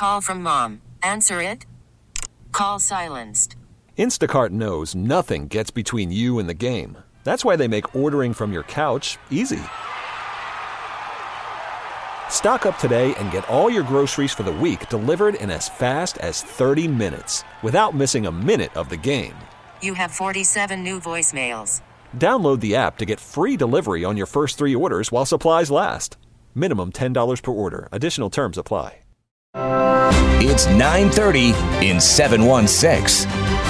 Call from mom. Answer it. Call silenced. Instacart knows nothing gets between you and the game. That's why they make ordering from your couch easy. Stock up today and get all your groceries for the week delivered in as fast as 30 minutes without missing a minute of the game. You have 47 new voicemails. Download the app to get free delivery on your first 3 orders while supplies last. Minimum $10 per order. Additional terms apply. It's 9:30 in 716.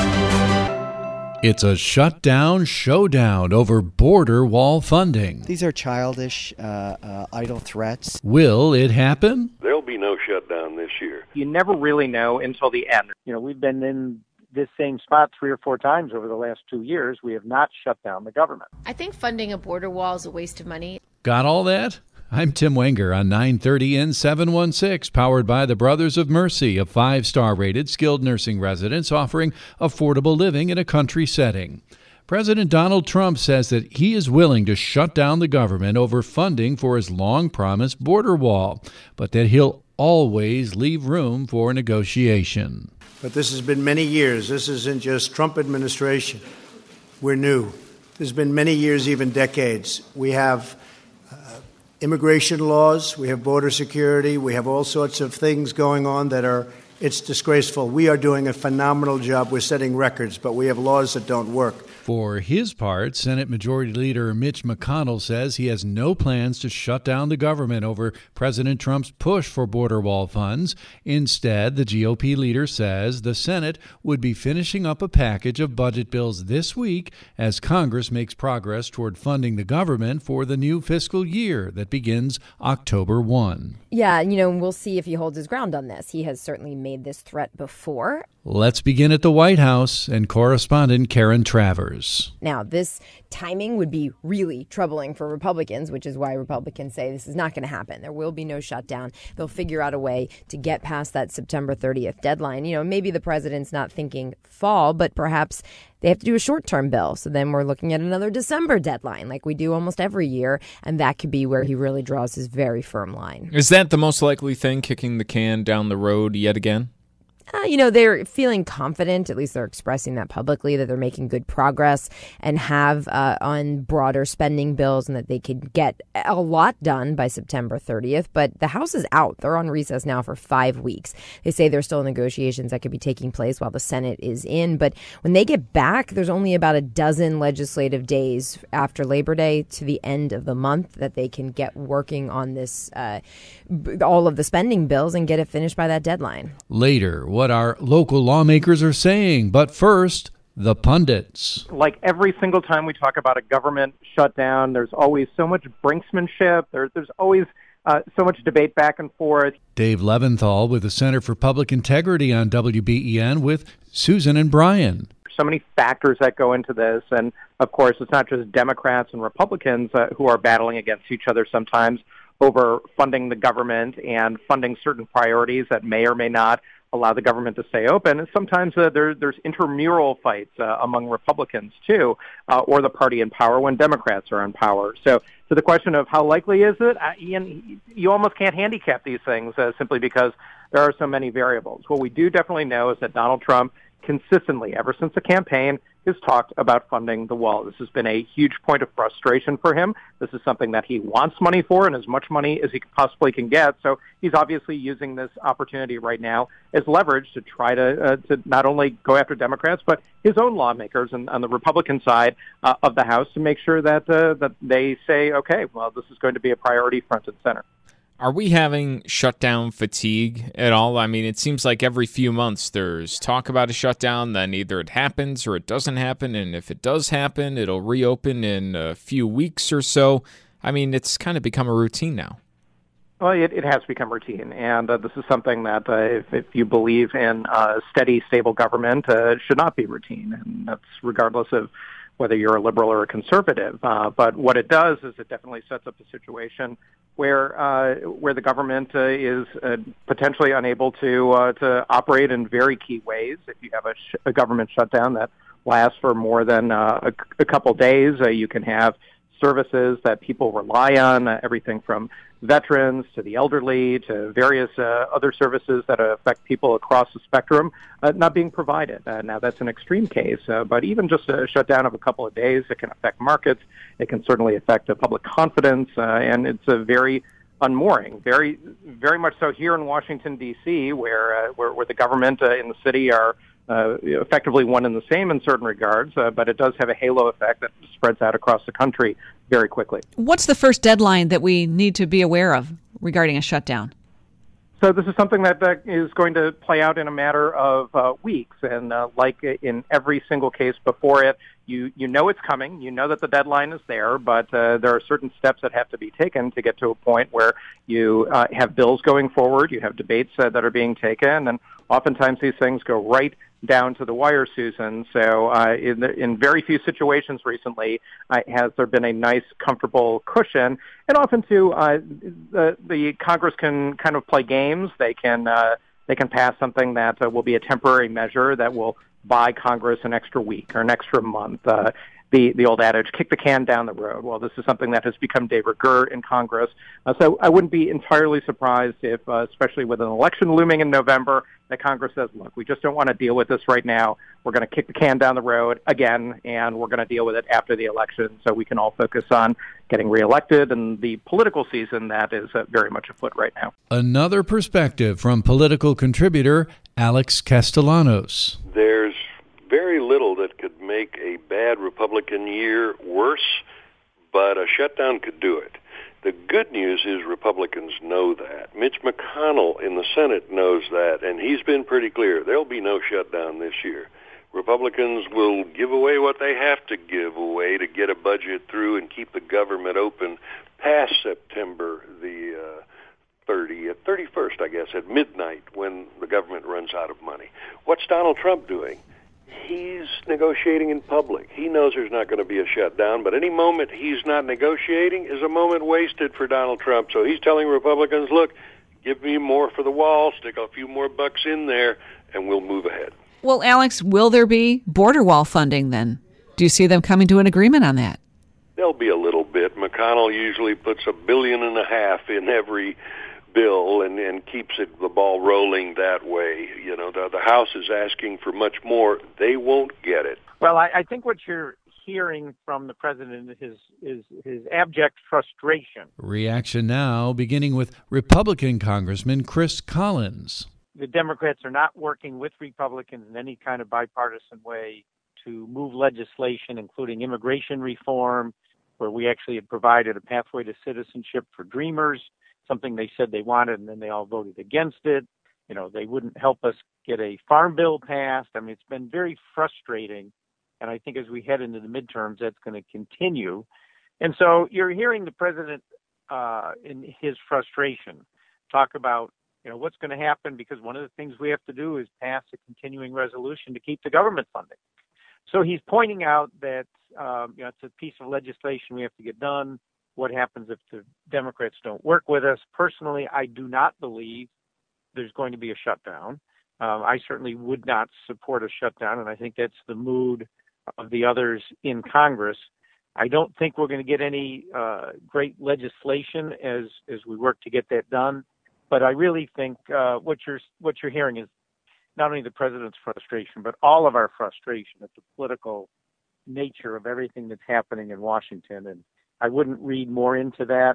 It's a shutdown showdown over border wall funding. These are childish, idle threats. Will it happen? There'll be no shutdown this year. You never really know until the end. We've been in this same spot 3 or 4 times over the last 2 years. We have not shut down the government. I think funding a border wall is a waste of money. Got all that? I'm Tim Wenger on 930 in 716, powered by the Brothers of Mercy, a 5-star rated skilled nursing residence offering affordable living in a country setting. President Donald Trump says that he is willing to shut down the government over funding for his long-promised border wall, but that he'll always leave room for negotiation. But this has been many years. This isn't just Trump administration. We're new. There's been many years, even decades. We have immigration laws, we have border security, we have all sorts of things going on it's disgraceful. We are doing a phenomenal job. We're setting records, but we have laws that don't work. For his part, Senate Majority Leader Mitch McConnell says he has no plans to shut down the government over President Trump's push for border wall funds. Instead, the GOP leader says the Senate would be finishing up a package of budget bills this week as Congress makes progress toward funding the government for the new fiscal year that begins October 1. Yeah, we'll see if he holds his ground on this. He has certainly made this threat before. Let's begin at the White House and correspondent Karen Travers. Now, this timing would be really troubling for Republicans, which is why Republicans say this is not going to happen. There will be no shutdown. They'll figure out a way to get past that September 30th deadline. Maybe the president's not thinking fall, but perhaps they have to do a short-term bill. So then we're looking at another December deadline like we do almost every year. And that could be where he really draws his very firm line. Is that the most likely thing, kicking the can down the road yet again? They're feeling confident, at least they're expressing that publicly, that they're making good progress and have on broader spending bills and that they could get a lot done by September 30th. But the House is out. They're on recess now for 5 weeks. They say there's still negotiations that could be taking place while the Senate is in. But when they get back, there's only about a dozen legislative days after Labor Day to the end of the month that they can get working on this, all of the spending bills and get it finished by that deadline. Later, what our local lawmakers are saying. But first, the pundits. Like every single time we talk about a government shutdown, there's always so much brinksmanship. There's always so much debate back and forth. Dave Leventhal with the Center for Public Integrity on WBEN with Susan and Brian. So many factors that go into this. And, of course, it's not just Democrats and Republicans who are battling against each other sometimes over funding the government and funding certain priorities that may or may not allow the government to stay open. And sometimes there's intramural fights among Republicans, too, or the party in power when Democrats are in power. So the question of how likely is it, Ian, you almost can't handicap these things simply because there are so many variables. What we do definitely know is that Donald Trump consistently, ever since the campaign, has talked about funding the wall. This has been a huge point of frustration for him. This is something that he wants money for and as much money as he possibly can get. So he's obviously using this opportunity right now as leverage to try to not only go after Democrats, but his own lawmakers on the Republican side of the House to make sure that that they say, okay, well, this is going to be a priority front and center. Are we having shutdown fatigue at all? I mean, it seems like every few months there's talk about a shutdown, then either it happens or it doesn't happen, and if it does happen, it'll reopen in a few weeks or so. I mean, it's kind of become a routine now. Well, it has become routine, and this is something that if you believe in steady, stable government, should not be routine, and that's regardless of whether you're a liberal or a conservative. But what it does is it definitely sets up a situation where the government is potentially unable to operate in very key ways. If you have a government shutdown that lasts for more than a couple days, you can have services that people rely on, everything from veterans to the elderly to various other services that affect people across the spectrum, not being provided. Now, that's an extreme case, but even just a shutdown of a couple of days, it can affect markets. It can certainly affect public confidence, and it's a very unmooring, very, very much so here in Washington, D.C., where the government in the city are effectively one and the same in certain regards, but it does have a halo effect that spreads out across the country very quickly. What's the first deadline that we need to be aware of regarding a shutdown? So this is something that is going to play out in a matter of weeks, and like in every single case before it, you know it's coming. You know that the deadline is there, but there are certain steps that have to be taken to get to a point where you have bills going forward, you have debates that are being taken, and oftentimes these things go right down to the wire, Susan. So in very few situations recently has there been a nice, comfortable cushion. And often, too, the Congress can kind of play games. They can pass something that will be a temporary measure that will buy Congress an extra week or an extra month. The old adage, kick the can down the road. Well, this is something that has become de rigueur in Congress. So I wouldn't be entirely surprised if, especially with an election looming in November, that Congress says, look, we just don't want to deal with this right now. We're going to kick the can down the road again, and we're going to deal with it after the election so we can all focus on getting reelected and the political season that is very much afoot right now. Another perspective from political contributor Alex Castellanos. There's very little that could make a bad Republican year worse, but a shutdown could do it. The good news is Republicans know that. Mitch McConnell in the Senate knows that, and he's been pretty clear. There'll be no shutdown this year. Republicans will give away what they have to give away to get a budget through and keep the government open past September the 31st, I guess, at midnight when the government runs out of money. What's Donald Trump doing? He's negotiating in public. He knows there's not going to be a shutdown, but any moment he's not negotiating is a moment wasted for Donald Trump. So he's telling Republicans, look, give me more for the wall, stick a few more bucks in there, and we'll move ahead. Well, Alex, will there be border wall funding then? Do you see them coming to an agreement on that? There'll be a little bit. McConnell usually puts $1.5 billion in every bill and keeps the ball rolling that way. You know, the House is asking for much more. They won't get it. Well, I think what you're hearing from the president is his abject frustration. Reaction now, beginning with Republican Congressman Chris Collins. The Democrats are not working with Republicans in any kind of bipartisan way to move legislation, including immigration reform, where we actually had provided a pathway to citizenship for Dreamers, something they said they wanted, and then they all voted against it. You know, they wouldn't help us get a farm bill passed. I mean, it's been very frustrating, and I think as we head into the midterms, that's going to continue. And so you're hearing the president in his frustration talk about, you know, what's going to happen, because one of the things we have to do is pass a continuing resolution to keep the government funding. So he's pointing out that it's a piece of legislation we have to get done. What happens if the Democrats don't work with us? Personally, I do not believe there's going to be a shutdown. I certainly would not support a shutdown, and I think that's the mood of the others in Congress. I don't think we're going to get any great legislation as we work to get that done. But I really think what you're hearing is not only the president's frustration, but all of our frustration at the political nature of everything that's happening in Washington. And I wouldn't read more into that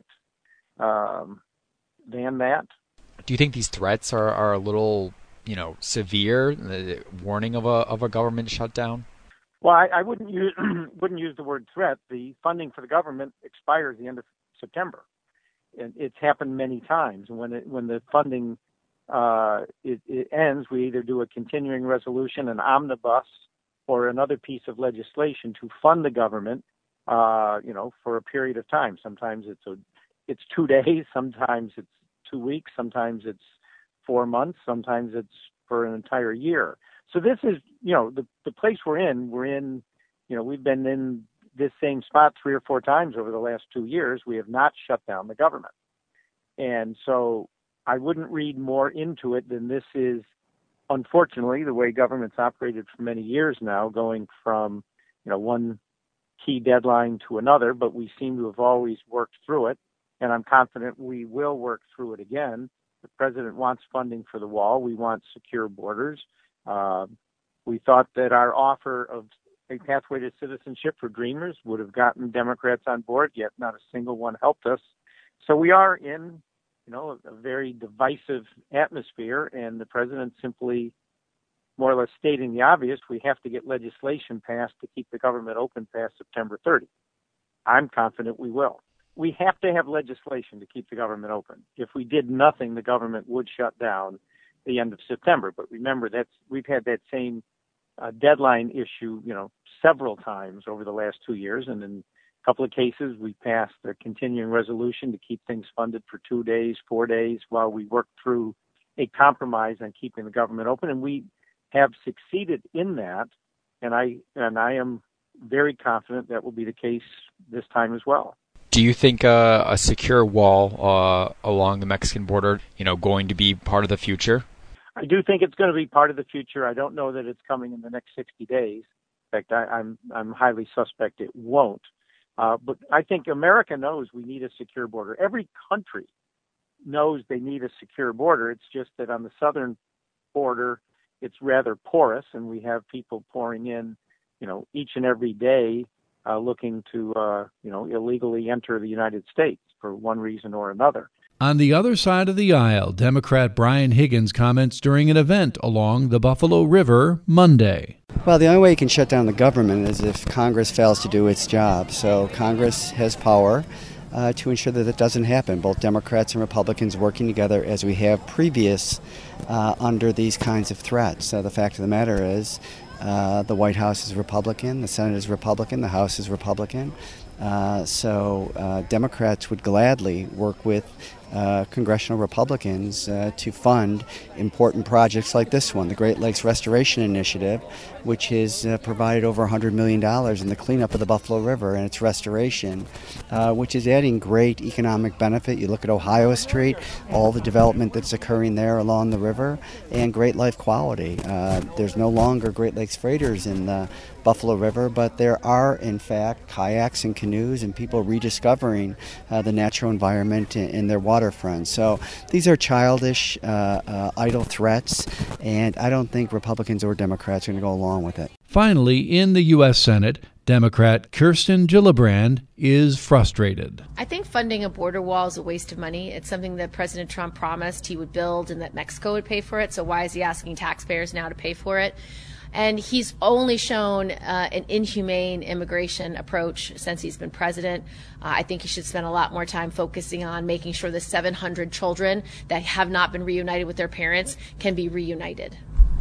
than that. Do you think these threats are a little, severe? The warning of a government shutdown? Well, I wouldn't use the word threat. The funding for the government expires at the end of September, and it's happened many times. When the funding it ends, we either do a continuing resolution, an omnibus, or another piece of legislation to fund the government, for a period of time. Sometimes it's 2 days, sometimes it's 2 weeks, sometimes it's 4 months, sometimes it's for an entire year. So this is, the place we're in, we've been in this same spot 3 or 4 times over the last 2 years. We have not shut down the government. And so I wouldn't read more into it than this is, unfortunately, the way government's operated for many years now, going from, one key deadline to another, but we seem to have always worked through it, and I'm confident we will work through it again. The president wants funding for the wall. We want secure borders. We thought that our offer of a pathway to citizenship for Dreamers would have gotten Democrats on board, yet not a single one helped us. So we are in, a very divisive atmosphere, and the president simply more or less stating the obvious: we have to get legislation passed to keep the government open past September 30. I'm confident we will. We have to have legislation to keep the government open. If we did nothing, the government would shut down the end of September. But remember, we've had that same deadline issue, several times over the last 2 years. And in a couple of cases, we passed a continuing resolution to keep things funded for 2 days, 4 days, while we work through a compromise on keeping the government open. And we have succeeded in that. And I am very confident that will be the case this time as well. Do you think a secure wall along the Mexican border, going to be part of the future? I do think it's going to be part of the future. I don't know that it's coming in the next 60 days. In fact, I'm highly suspect it won't. But I think America knows we need a secure border. Every country knows they need a secure border. It's just that on the southern border, it's rather porous, and we have people pouring in, each and every day, looking to, illegally enter the United States for one reason or another. On the other side of the aisle, Democrat Brian Higgins comments during an event along the Buffalo River Monday. Well, the only way you can shut down the government is if Congress fails to do its job. So Congress has power to ensure that it doesn't happen. Both Democrats and Republicans working together as we have previous under these kinds of threats. The fact of the matter is the White House is Republican, the Senate is Republican, the House is Republican. So Democrats would gladly work with congressional Republicans to fund important projects like this one, the Great Lakes Restoration Initiative, which has provided over $100 million in the cleanup of the Buffalo River and its restoration, which is adding great economic benefit. You look at Ohio Street, all the development that's occurring there along the river, and great life quality. There's no longer Great Lakes freighters in the Buffalo River, but there are, in fact, kayaks and canoes and people rediscovering the natural environment in their waterfront. So these are childish, idle threats, and I don't think Republicans or Democrats are going to go along with it. Finally, in the U.S. Senate, Democrat Kirsten Gillibrand is frustrated. I think funding a border wall is a waste of money. It's something that President Trump promised he would build and that Mexico would pay for it. So why is he asking taxpayers now to pay for it? And he's only shown an inhumane immigration approach since he's been president. I think he should spend a lot more time focusing on making sure the 700 children that have not been reunited with their parents can be reunited.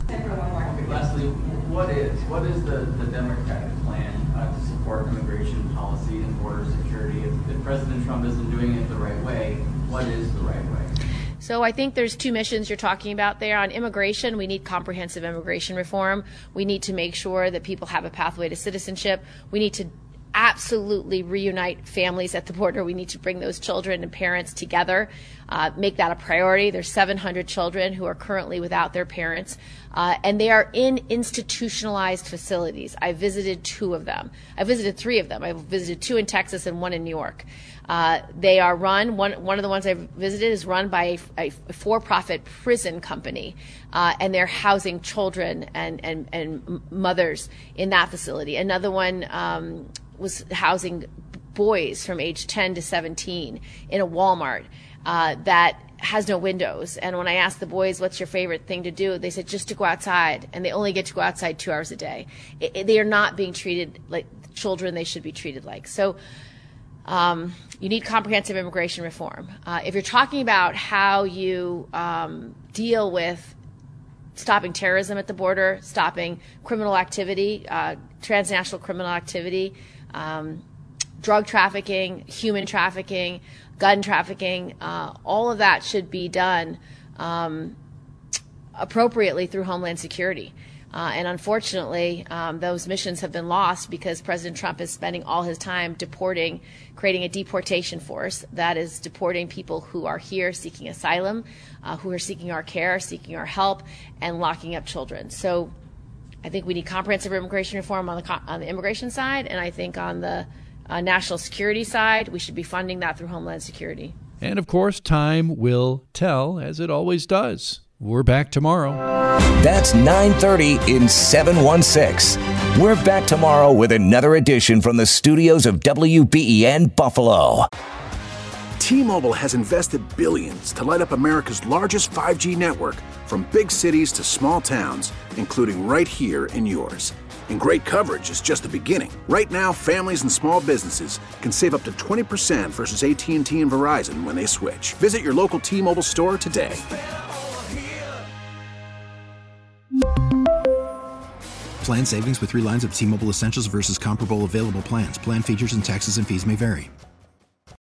Lastly, what is the Democratic plan to support immigration policy and border security? If President Trump isn't doing it the right way, what is the right way? So I think there's two missions you're talking about there. On immigration, we need comprehensive immigration reform. We need to make sure that people have a pathway to citizenship. We need to absolutely reunite families at the border. We need to bring those children and parents together, make that a priority. There's 700 children who are currently without their parents, and they are in institutionalized facilities. I visited 2 of them. I visited 3 of them. I visited 2 in Texas and 1 in New York. They are run, one of the ones I visited is run by a for-profit prison company, and they're housing children and mothers in that facility. Another one was housing boys from age 10 to 17 in a Walmart that has no windows. And when I asked the boys, what's your favorite thing to do? They said, just to go outside. And they only get to go outside 2 hours a day. They are not being treated like children they should be treated like. So you need comprehensive immigration reform. If you're talking about how you deal with stopping terrorism at the border, stopping criminal activity, transnational criminal activity, drug trafficking, human trafficking, gun trafficking, all of that should be done appropriately through Homeland Security. And unfortunately, those missions have been lost because President Trump is spending all his time creating a deportation force that is deporting people who are here seeking asylum, who are seeking our care, seeking our help, and locking up children. So I think we need comprehensive immigration reform on the immigration side, and I think on the national security side, we should be funding that through Homeland Security. And of course, time will tell, as it always does. We're back tomorrow. That's 9:30 in 716. We're back tomorrow with another edition from the studios of WBEN Buffalo. T-Mobile has invested billions to light up America's largest 5G network, from big cities to small towns, including right here in yours. And great coverage is just the beginning. Right now, families and small businesses can save up to 20% versus AT&T and Verizon when they switch. Visit your local T-Mobile store today. Plan savings with 3 lines of T-Mobile Essentials versus comparable available plans. Plan features and taxes and fees may vary.